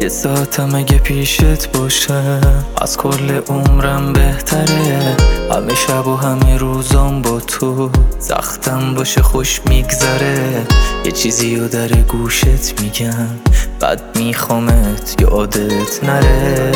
ساعتم اگه پیشت باشم از کل عمرم بهتره. همه شب و همه روزام با تو سختم باشه خوش میگذره. یه چیزی رو در گوشت میگم بعد میخوامت یادت نره.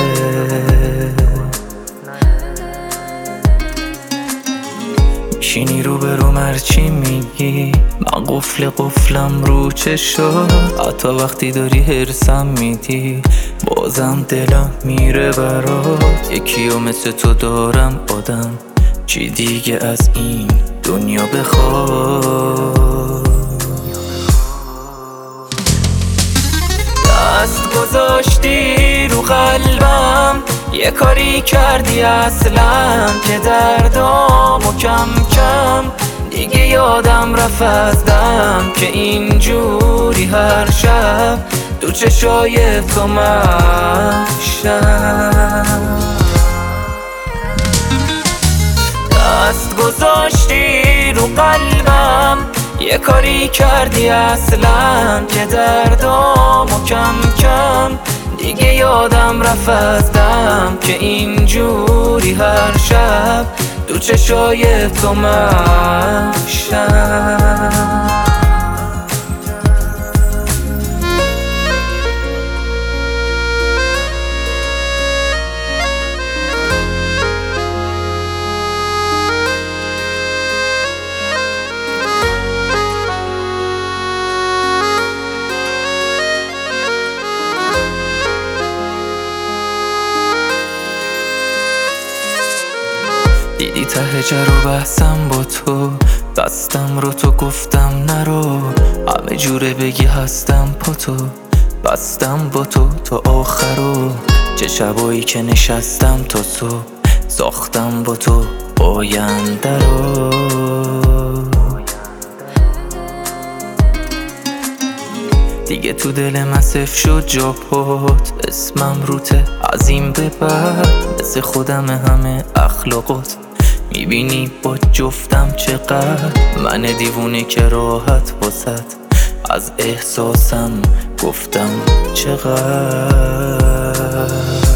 میشینی رو به رو مرچی میگی من قفلم رو چشات. حتی وقتی داری هرسم میدی بازم دلم میره برات. یکیو مثل تو دارم آدم چی دیگه از این دنیا بخواد. دست گذاشتی رو قلبم یه کاری کردی اصلا که دردامو کم کم دیگه یادم رفت از دم که اینجوری هر شب دو چشای تو محشم. دست گذاشتی رو قلبم یه کاری کردی اصلا که دردامو کم کم دیگه یادم رفت از دم که اینجوری هر شب دو چشای تو محشم. دیدی ته جر و بحثم با تو بستم رو تو گفتم نرو. همه جوره بگی هستم پا تو بستم با تو تا آخرو. چه شبایی که نشستم تا صبح ساختم با تو آینده رو. دیگه تو دل من صفر شد جا پات اسمم روته از این به بعد مثل خودم همه اخلاقات میبینی با جفتم چقدر من دیوونه که راحت واسد از احساسم گفتم چقدر.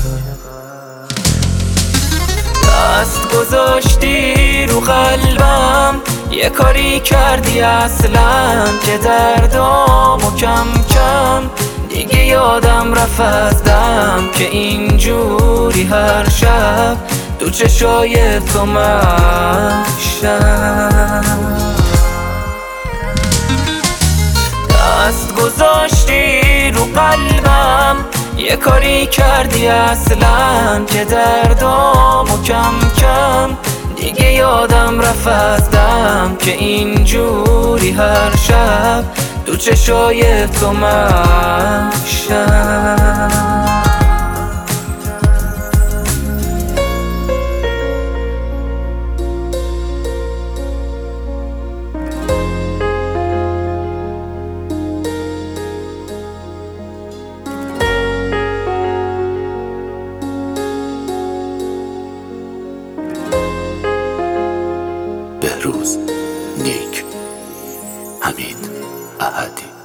دست گذاشتی رو قلبم یه کاری کردی اصلا که دردامو کم کم دیگه یادم رفت از دم که اینجوری هر شب دو چشای تو محشم. دست گذاشتی رو قلبم یه کاری کردی اصلا که دردامو کم کم دیگه یادم رفت از دم که اینجوری هر شب دو چشای تو محشم. بهروز نیک حمید احدی.